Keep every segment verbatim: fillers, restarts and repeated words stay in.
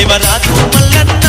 Devaraju Mallanna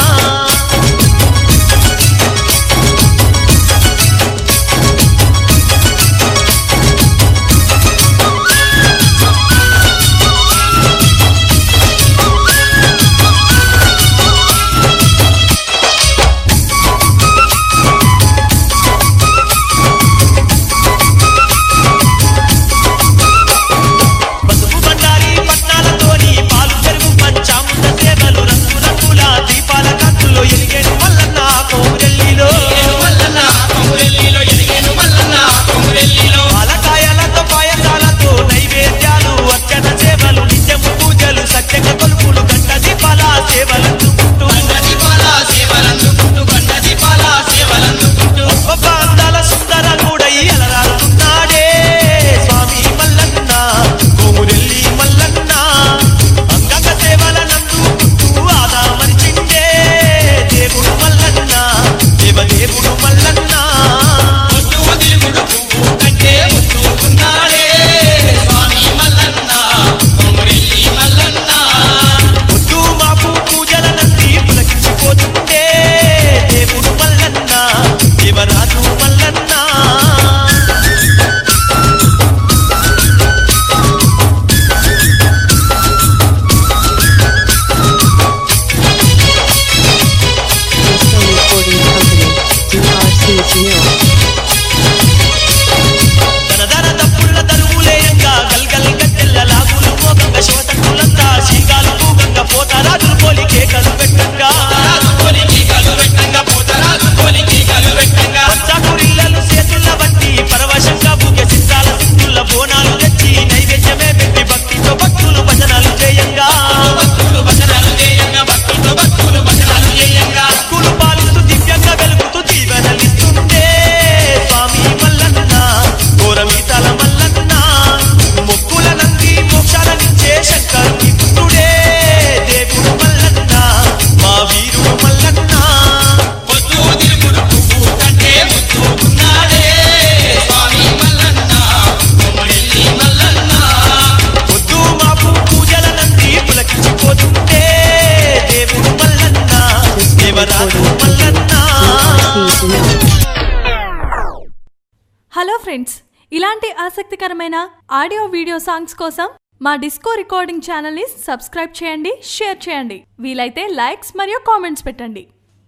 hello friends, ఇలాంటి ఆసక్తికరమైన audio video songs కోసం మా డిస్కో రికార్డింగ్ ఛానల్ ని సబ్స్క్రైబ్ చేయండి, షేర్ చేయండి, వీలైతే లైక్స్ మరియు కామెంట్స్ పెట్టండి.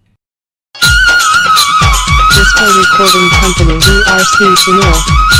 Disco Recording Company D R C Sunil.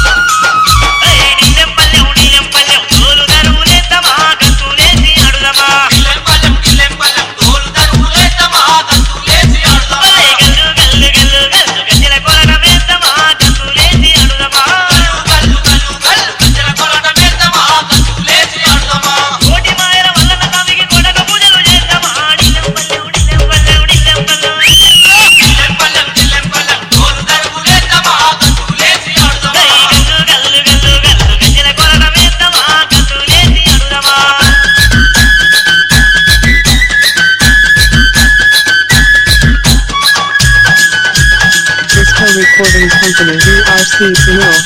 Recording Company D R C Sunil.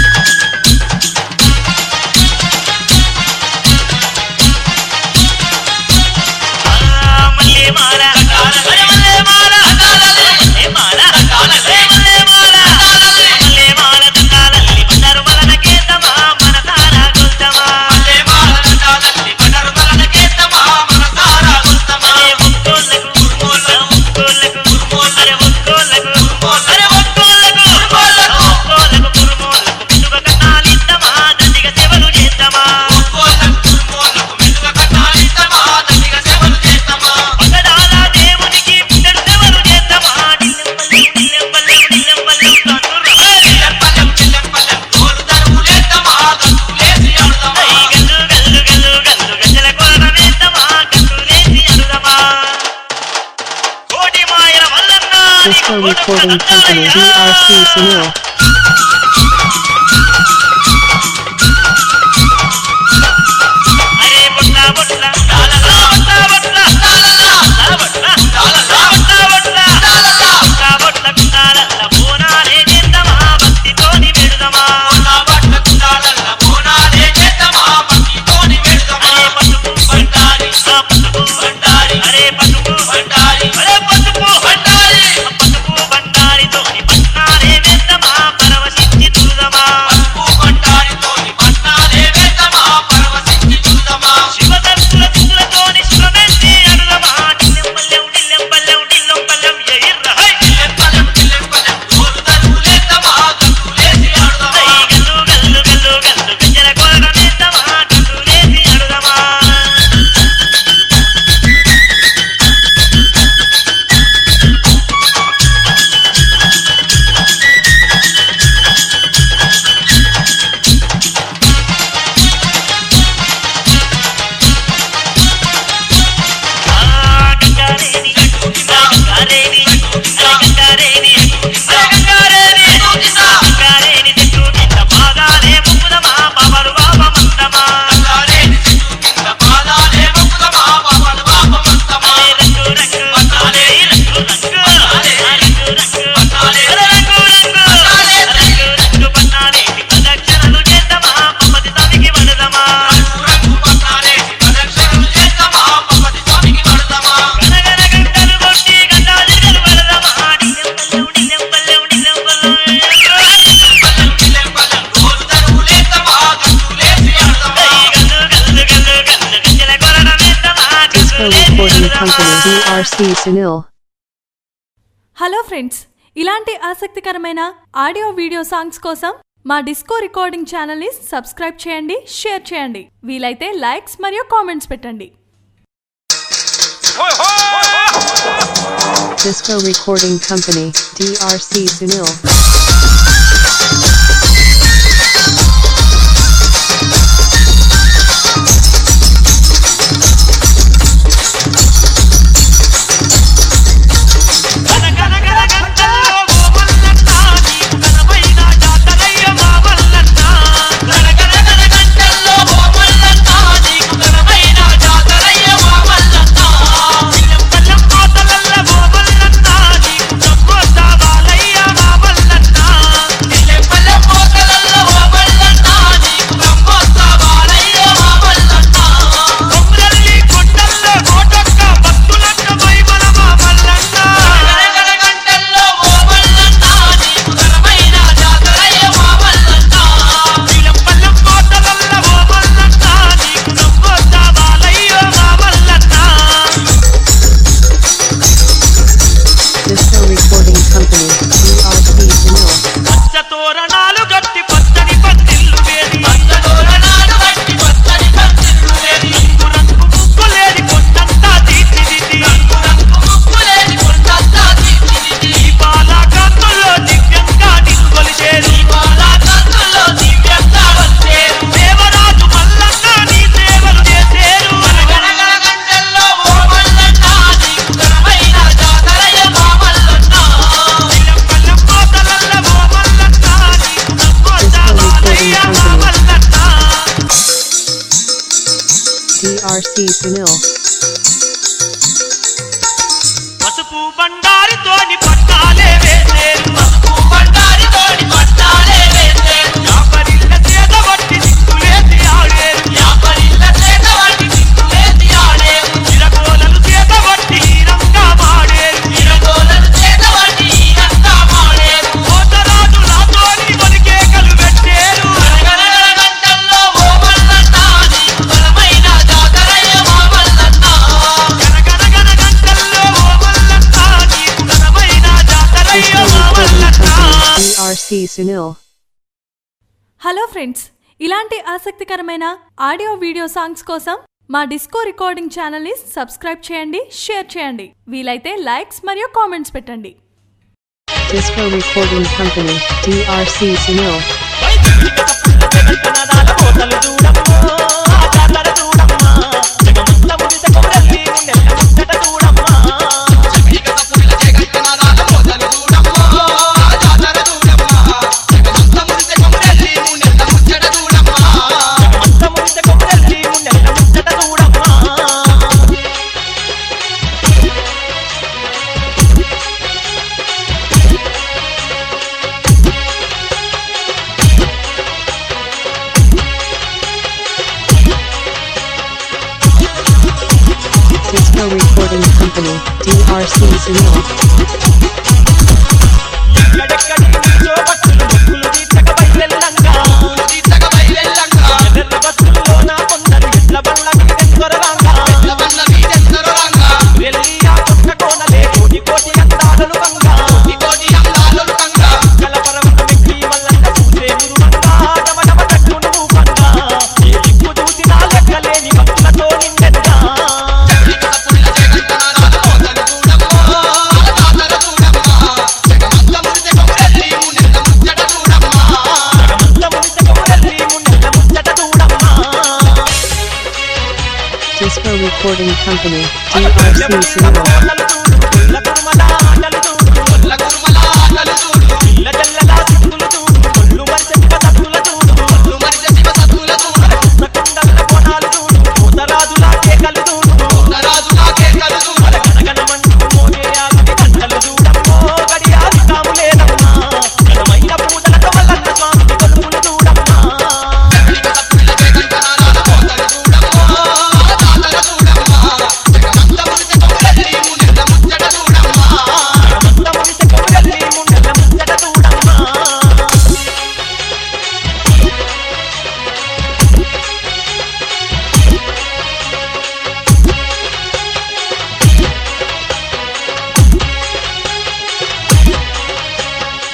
Disco Recording Company D R C Sunil. Are Disco Recording Company D R C Sunil. Hello friends, ఇలాంటి ఆసక్తికరమైన audio video songs కోసం మా disco recording ఛానల్ని subscribe చేయండి, share చేయండి. వీలైతే likes మరియు comments పెట్టండి. Disco Recording Company D R C Sunil. D R C Sunil. పసుపు బండారి తోని పట్టాలే వేసేరు, పసుపు బండారి తోని పట్టాలే వేసేరు. యాపరిల్ల చేత వట్టి దిక్కులేసి ఆడేరు, యాపరిల్ల చేత వట్టి దిక్కులేసి ఆడేరు. ఇరగోలలు చేత వట్టి హీరంగా మాడేరు, ఇరగోలలు చేత వట్టి హీరంగా మాడేరు. కోటరాజు నాతోని మొలికేకలు పెట్టేరు. గణగణ గంటల్లో ఓ మల్లన్న నీకు బలమైన జాతరయ్య మా మల్లన్న. గణగణ గణ గంటల్లో ఓ మల్లన్న నీకు బలమైన జాతరయ్య Disco మా Recording Mallanna. Company D R C Sunil. Hello friends, ఇలాంటి ఆసక్తికరమైన ఆడియో వీడియో సాంగ్స్ కోసం మా డిస్కో రికార్డింగ్ ఛానల్ని సబ్స్క్రైబ్ చేయండి, షేర్ చేయండి. వీలైతే లైక్స్ మరియు కామెంట్స్ పెట్టండి. Disco Recording Company D R C Sunil. వైదిక తప్పుల జగత్తనాదాల కోతలు చూడమ్మా, ఆ జాతర చూడమ్మా. జగమంత ముడిత కొమరల్లి నెల్ల ముచ్చట చూడమ్మా. వైదిక తప్పుల జగత్తనాదాల కోతలు చూడమ్మా, ఆ జాతర చూడమ్మా. జగమంత ముడిత కొమరల్లి నెల్ల ముచ్చట చూడమ్మా. జగమంత ముడిత కొమరల్లి నెల్ల ముచ్చట చూడమ్మా. Disco Recording Company D R C Sunil. ఎక్కడెక్కడి నుంచో భక్తులు మొక్కులు తీర్చక బయలెల్లంగా, తీర్చక బయలెల్లంగా. ఎర్ర బస్సుల్లో నా కొందరు ఎడ్ల బండ్ల మీదెందొరలాగా, ఎడ్ల బండ్ల మీదెందొరలాగా. వెళ్ళి ఆ కొత్త కోనలే కోటి కోటి అందాలు కంగా, కోటి కోటి అందాలు కంగా. కలపరవకు వెక్కి మల్లన్న చూసే మురువంగా, డమడమ కట్టును రూపంగా. ఏ దిక్కు చూసినా లెక్కలేని భక్తులతో నిండెంగా. Disco Recording Company D R C Sunil. Muchas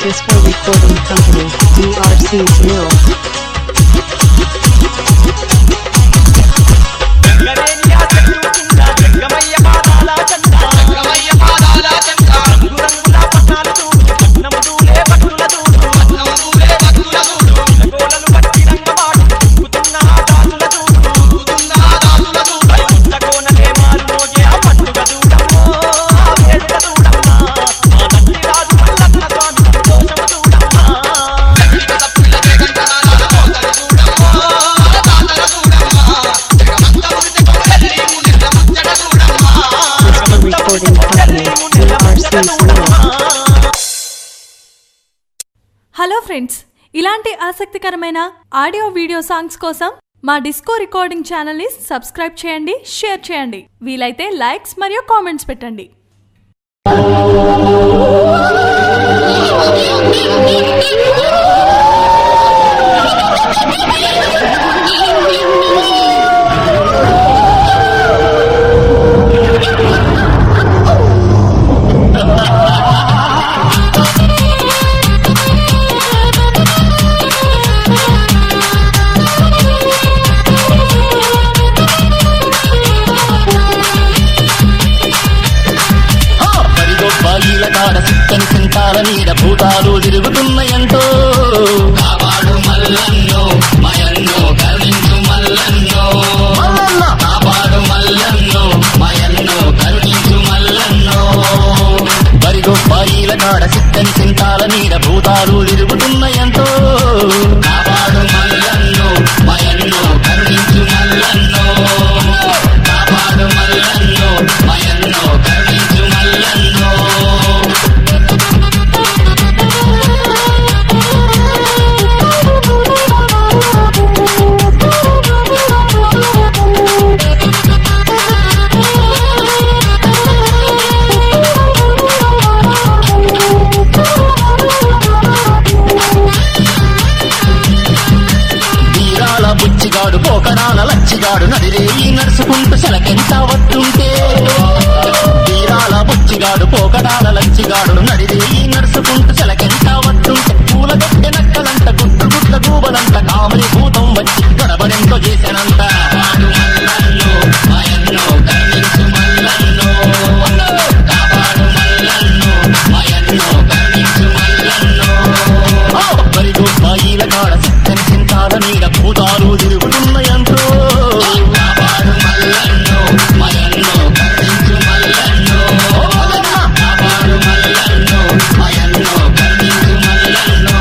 Disco Recording Company, D R C Sunil. Hello friends, ఇలాంటి ఆసక్తికరమైన ఆడియో వీడియో సాంగ్స్ కోసం మా డిస్కో రికార్డింగ్ ఛానల్ ని సబ్స్క్రైబ్ చేయండి, షేర్ చేయండి. వీలైతే లైక్స్ మరియు కామెంట్స్ పెట్టండి. భూతాలు తిరుగుతున్నాయంటో కాపాడు మల్లన్నో మయన్నో కరుణించు మల్లన్నో మల్లన్న కాపాడు మల్లన్నో మయన్నో కరుణించు మల్లన్నో బరిగొప్పాయిల కాడ సిక్కని చింతాల నీడ భూతాలు తిరుగుతున్నాయంటో కాపాడు మల్లన్నో మయన్నో కరుణించు మల్లన్నో కాపాడు మల్లన్నో మయన్నో కరుణించు మల్లన్నో. బుచ్చిగాడు పోకడాల లచ్చిగాడు నడిరేయి నడుచుకుంటూ సెలకెంత వస్తుంటే తీరాల బుచ్చిగాడు పోకడాల లచ్చిగాడు నడిరేయి నడుచుకుంటూ సెలకెంత వస్తుంటే పూల గట్టె నక్కలంట గుట్టు గుట్ల గూబలంట కామరి భూతం వచ్చి గడబడెంతో చేశానంట బరిగొప్పాయిల కాడ సిక్కని చింతాల నీడ భూతాలు తిరుగుతున్నాయంటో కాపాడు మల్లన్నో మయన్నో కరుణించు మల్లన్నో కాపాడు మల్లన్నో మయన్నో కరుణించు మల్లన్నో.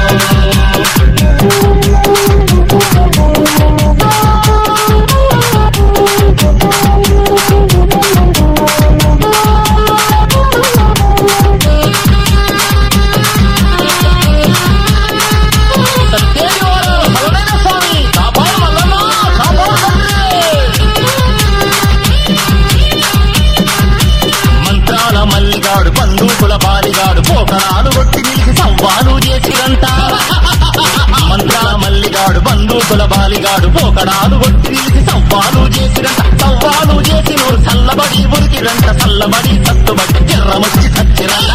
బంధుకుల బాలిగాడు పోకరాలు కొట్టి నిలిచి సవ్వాలు చేసిరంట మంత్రాల మల్లిగాడు బంధుకుల బాలిగాడు పోకరాలు కొట్టి నిలిచి సవ్వాలు చేసిరంట సవ్వాలు చేసినోరు చల్లబడి ఉరికిరంట చల్లబడి సత్తుబట్టి చెర్రమొచ్చి సచ్చిరంట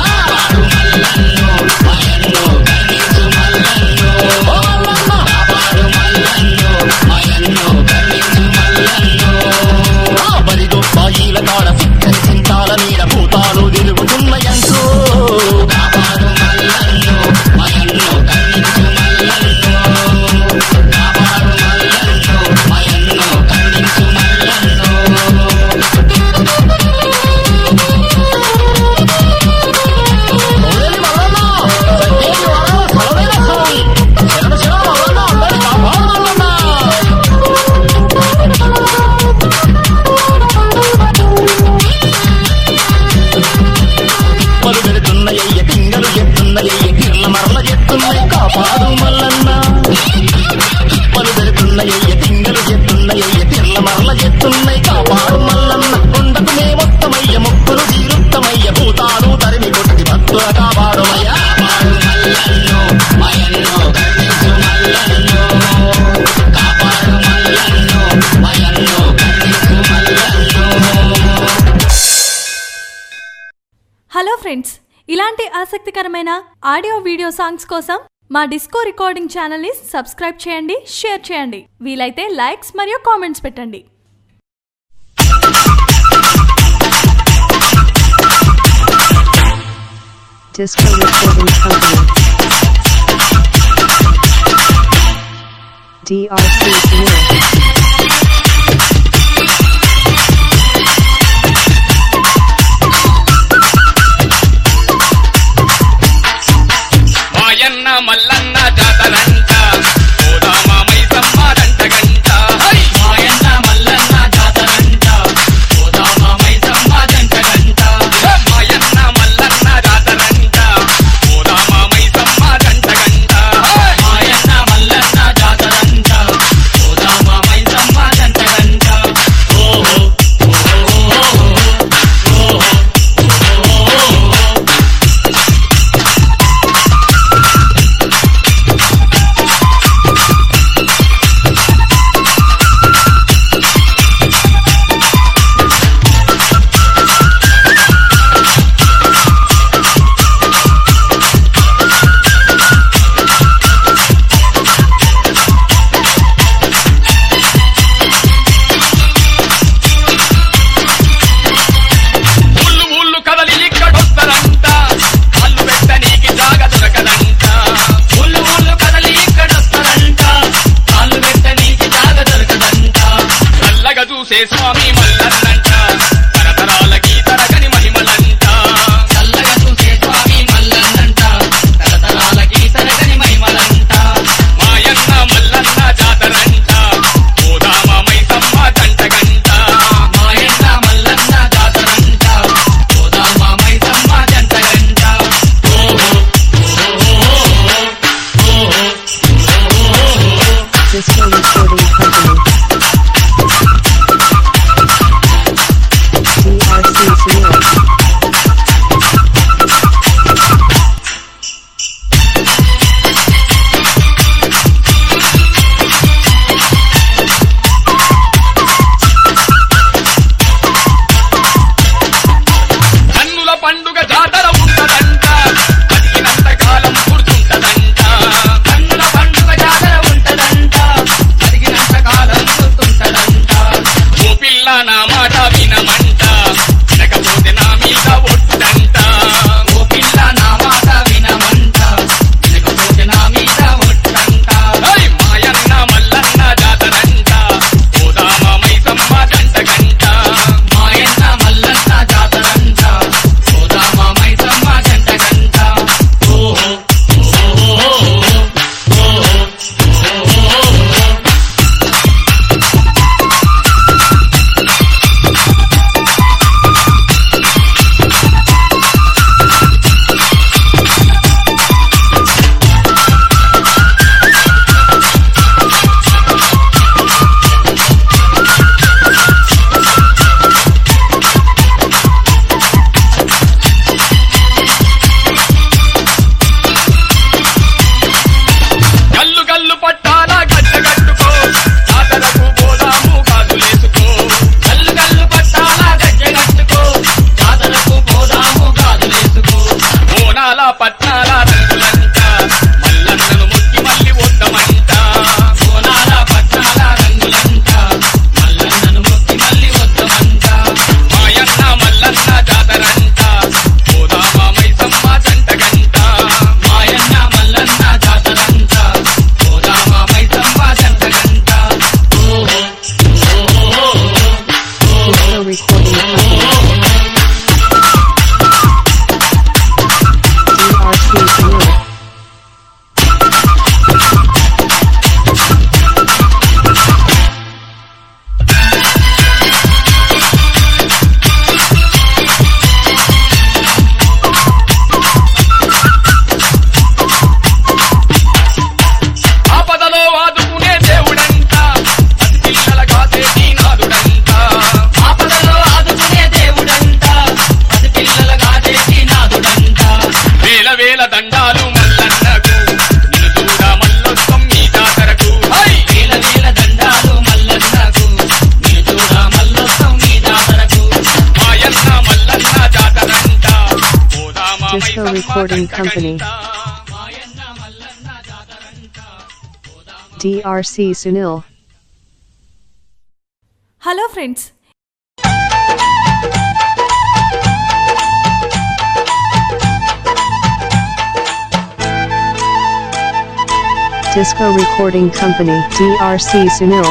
బరిగొప్పాయిల కాడ సిక్కని చింతాల నీడ భూతాలు తిరుగుతున్నాయంటో కాపాడు మల్లన్నో మయన్నో కరుణించు మల్లన్నో కాపాడు మల్లన్నో మయన్నో కరుణించు మల్లన్నో. పెడుతున్నాయ్య పింగలు చెప్తున్నాయ్య కిర్ల మరల చెప్తున్నాయి కాపాడు మల్లన్న పలు పెడుతున్నాయ్య పింగలు చెప్తున్నాయ్య కిర్ల మరల చెప్తున్నాయి కాపాడు మల్లన్న కొండకు మే మొత్తమయ్య మొక్కులు తీరుత్తమయ్య భూతాలు తరిమి కొట్టి భక్తుల కాపాడుమయ్య మల్లన్నో మయన్నో కరుణించు మల్లన్నో కాపాడు మల్లన్నో మయన్నో కరుణించు మల్లన్నో. హలో ఫ్రెండ్స్, ఇలాంటి ఆసక్తికరమైన ఆడియో వీడియో సాంగ్స్ కోసం మా డిస్కో రికార్డింగ్ ఛానల్ ని సబ్స్క్రైబ్ చేయండి, షేర్ చేయండి. వీలైతే లైక్స్ మరియు కామెంట్స్ పెట్టండి. Disco Recording Company D R C Sunil మాయన్న మల్లన్న జాతరంట గోదామ మైసమ్మ దంట గంట మాయన్న మల్లన్న జాతరంట గోదామ మైసమ్మ దంట గంట మాయన్న మల్లన్న జాతరంట గోదామ మైసమ్మ దంట గంట మాయన్న మల్లన్న జాతరంట గోదామ మైసమ్మ దంట గంట ఓహో చూసే స్వామి మల్లన్నంట తరతరాలకి తరగని మహిమలంట చల్లగా చూసే స్వామి మల్లన్నంట తరతరాలకి తరగని మహిమలంట మాయన్న మల్లన్న జాతరంట గోదామ మైసమ్మ దంట గంట మాయన్న మల్లన్న జాతరంట గోదామ మైసమ్మ దంట గంట ఓహో Disco Recording Company Recording Company. D R C Sunil. Hello friends, Disco Recording Company. D R C Sunil.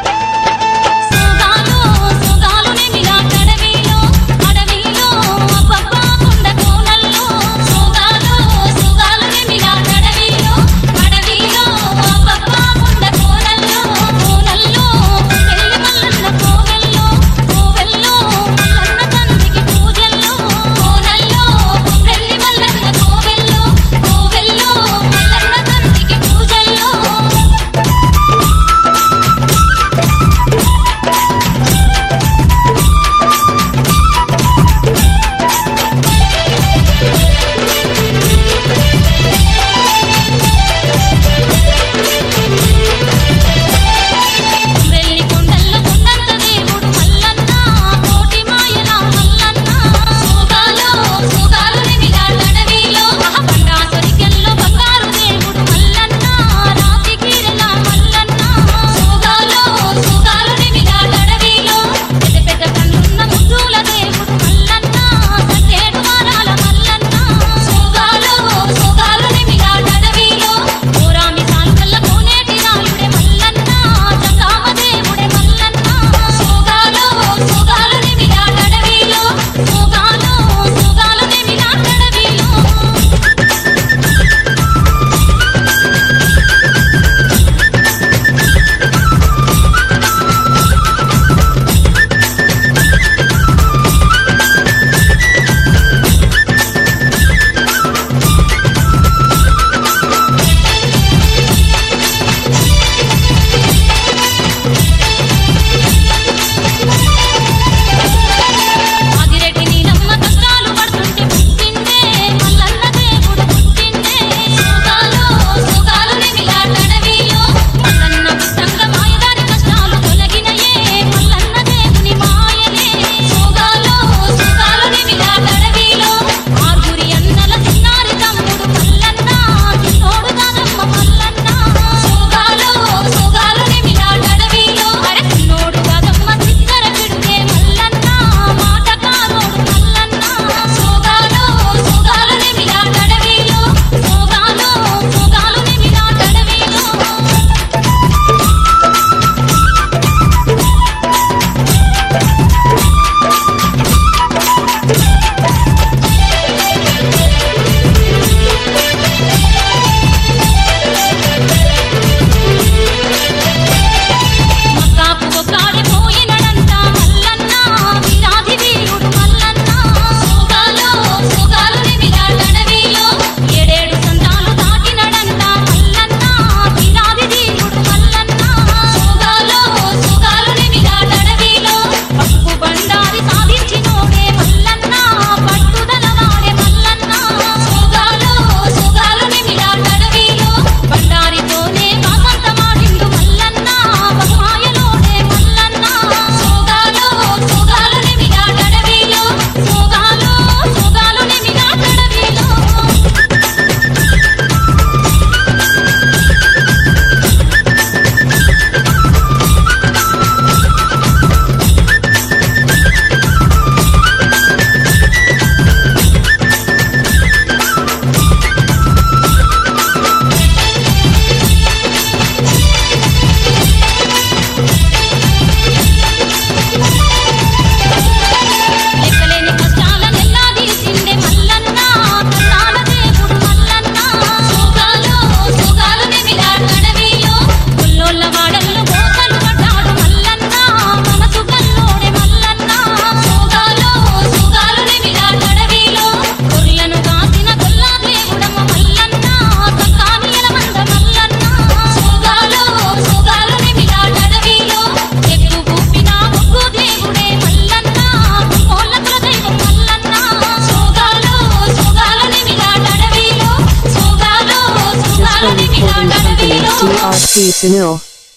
D R C Sunil.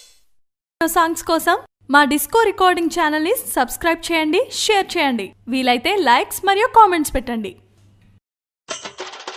Songs కోసం మా డిస్కో రికార్డింగ్ ఛానల్ ని సబ్స్క్రైబ్ చేయండి, షేర్ చేయండి. వీలైతే లైక్స్ మరియు కామెంట్స్ పెట్టండి.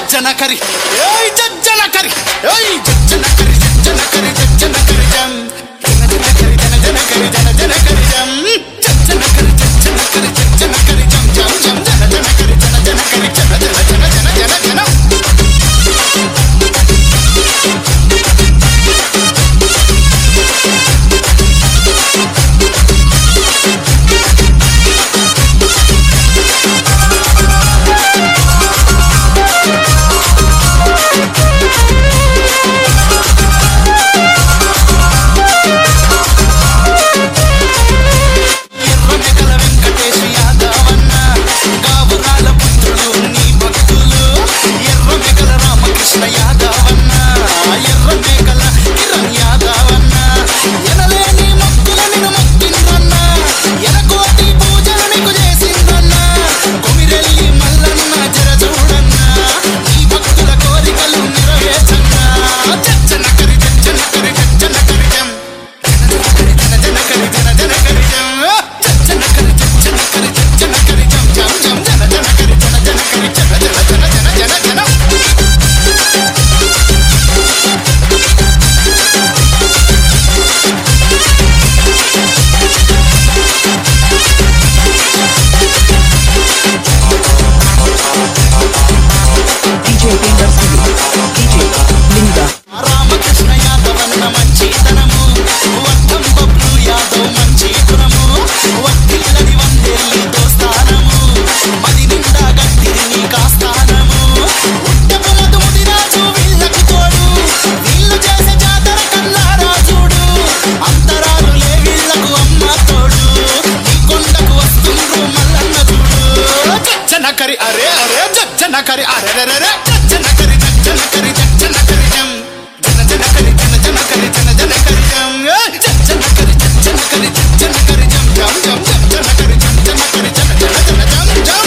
జజ్జన కరి ఏయ్ జజ్జన కరి ఏయ్ జజ్జన కరి జజ్జన కరి జజ్జన కరి జం జన జన కరి జన జన కరి జన జన కరి జం జజ్జన కరి జజ్జన కరి జజ్జన కరి జం జం జం జన జన కరి జన జన కరి జన జన జన జన జన జన కరి అరే అరే జజ్జన కరి అరే రే రే జజ్జన కరి జజ్జన కరి జజ్జన కరి జం జన జన కరి జన జన కరి జన జన కరి జం జజ్జన కరి జజ్జన కరి జజ్జన కరి జం జం జం జన కరి జజ్జన కరి జన జన జన జం జం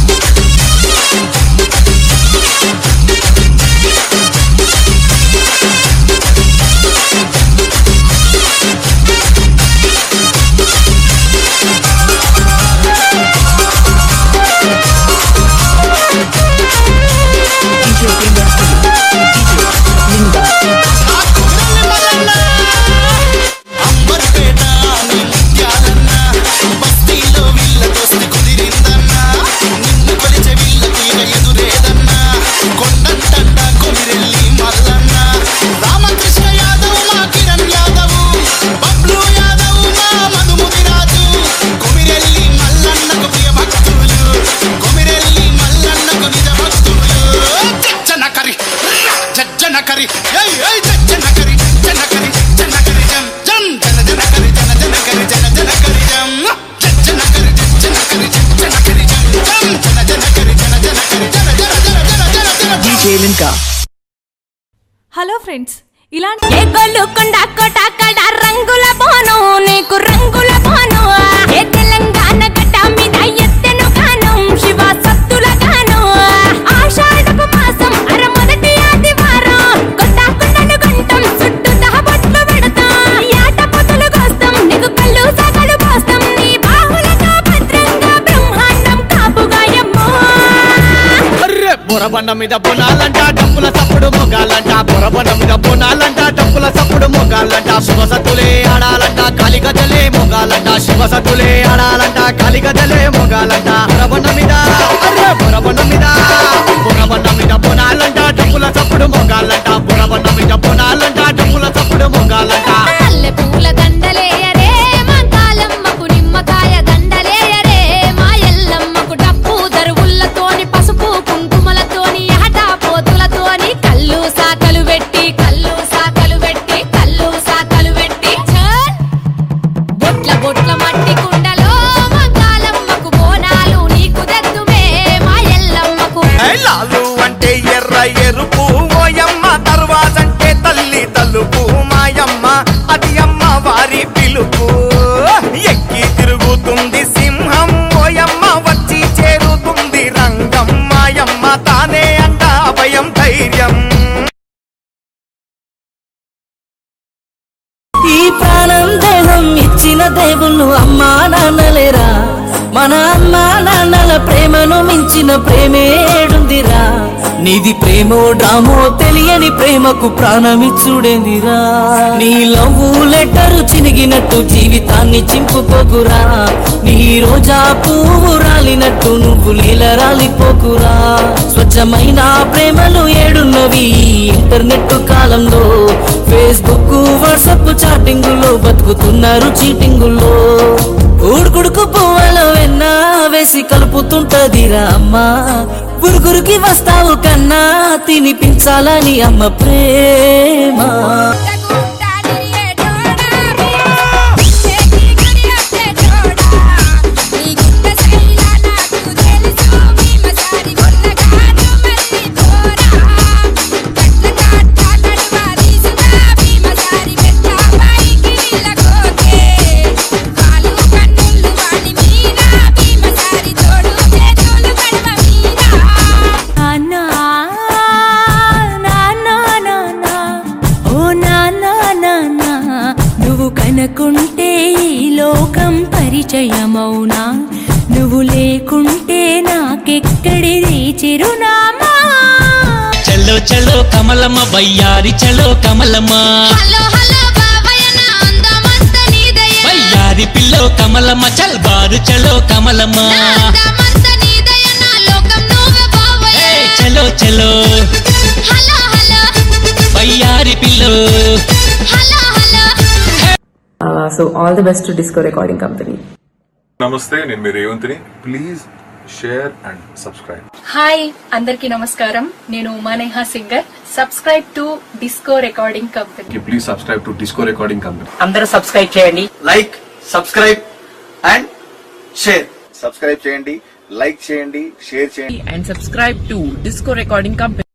హలో ఫ్రెండ్స్, ఇలాంటి ఏ గొల్లుకొండ కోటకడ రంగుల బోను నీకు రంగుల బోను ఏ తెలంగాణ గడ్డ మీద ఎత్తెను గానం శివ సత్తుల గానం ఆషాఢపు మాసం అర మొదటి ఆదివారం కొట్టకుండలు గంటం చుట్టూ దహబొట్లు పెడతాం యాట పొతులు కోస్తాం నీకు కళ్ళు సగలు పోస్తాం నీ బాహులతో భద్రంగా బ్రహ్మాండం కాపుగాయమ్మో బొరబండ మీద బొనాలంట డప్పుల తప్పుడు మొగాలంట బొరబండ మీద బొనాలంట డప్పుల తప్పుడు మొగాలంట శివసతులే ఆడాలంట కాలిగదలే మొగాలంట శివసతులే ఆడాలంట కాలిగదలే మొగాలంట బొరబండ మీద అరే బొరబండ మీద బొరబండ మీద బొనాలంట డప్పుల తప్పుడు మొగాలంట బొరబండ మీద బొనాలంట డప్పుల తప్పుడు మొగాలంట మల్లె పూల దండలేయరే మా కాలమ్మకు నిమ్మకాయ దండలేయరే మా ఎల్లమ్మకు డప్పు దరువులతోని పసుపు కుంకుమలతోని ఆట పోతులతోని కళ్ళు సాకలు పెట్టి కళ్ళు సాకలు పెట్టి కళ్ళు సాకలు పెట్టి బొట్ల బొట్ల మట్టి కుండలో మా కాలమ్మకు బోనాలు నీకు దద్దుమే మా ఎల్లమ్మకు లాలు అంటే ఎర్ర ఎరుపు ఓయమ్మ తర్వాతంటే తల్లి తలుపు మాయమ్మ అది అమ్మ వారి పిలుపు ఎక్కి తిరుగుతుంది సింహం ఓయమ్మ వచ్చి చేరుతుంది రంగం మాయమ్మ తానే అంట భయం ధైర్యం ఈ ప్రాణం దేహం ఇచ్చిన దేవుళ్ళు అమ్మా నాన్నలేరా మన అమ్మా నాన్నల ప్రేమను మించిన ప్రేమేడుందిరా నీది ప్రేమో డ్రామో తెలియని ప్రేమకు ప్రాణమిచ్చుడేందిరా నీ లవ్వు లెటరు చినిగినట్టు జీవితాన్ని చింపుకోకురా నీ రోజా పువ్వు రాలినట్టు నువ్వు లీల రాలిపోకురా స్వచ్ఛమైన ప్రేమలు ఏడున్నవి ఇంటర్నెట్ కాలంలో ఫేస్బుక్ వాట్సాప్ చాటింగులో బతుకుతున్నారు చీటింగుల్లో ఊడుకుడుకు పువ్వులో వెన్నా వేసి కలుపుతుంటదిరా అమ్మా గురుగురికి వస్తావు కన్నా తినిపించాలని అమ్మ ప్రేమ కనుకుంటే ఈ లోకం పరిచయమౌనా నువ్వు లేకుంటే నాకెక్కడిది చిరునామా చలో చలో కమలమ్మ బయ్యారి చలో కమలమ్మ హలో హలో బాబాయ్ నా అందమంత నీదయ బయ్యారి పిల్లో కమలమ్మ చల్ బారు చలో కమలమ్మ అందమంత నీదయ నా లోకం నువ్వే బాబాయ్ చలో చలో హలో హలో బయ్యారి పిల్లో hello hello Uh, so all the best to Disco Recording Company. నమస్తే నేను మీ రేవంత్ని please share and subscribe hi అందరికీ నమస్కారం నేను Umaneha singer subscribe to disco recording company please subscribe to disco recording company అందరూ సబ్స్క్రైబ్ చేయండి like subscribe and share subscribe చేయండి లైక్ చేయండి షేర్ చేయండి and subscribe to Disco Recording Company.